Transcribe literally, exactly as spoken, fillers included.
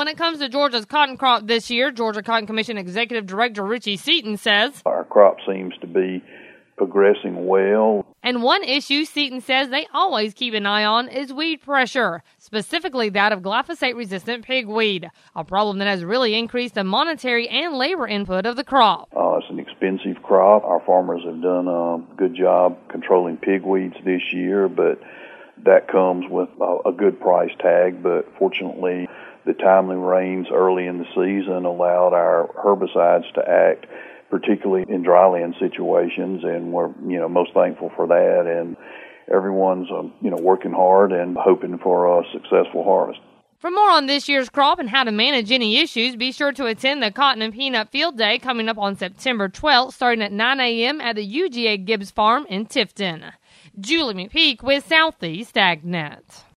it comes to Georgia's cotton crop this year, Georgia Cotton Commission Executive Director Richie Seaton says, our crop seems to be progressing well. And one issue Seaton says they always keep an eye on is weed pressure, specifically that of glyphosate-resistant pigweed, a problem that has really increased the monetary and labor input of the crop. Uh, it's an expensive crop. Our farmers have done a good job controlling pigweeds this year, but that comes with a, a good price tag. But fortunately, the timely rains early in the season allowed our herbicides to act, particularly in dryland situations, and we're, you know, most thankful for that. And everyone's, um, you know, working hard and hoping for a successful harvest. For more on this year's crop and how to manage any issues, be sure to attend the Cotton and Peanut Field Day coming up on September twelfth, starting at nine a.m. at the U G A Gibbs Farm in Tifton. Julie McPeak with Southeast AgNet.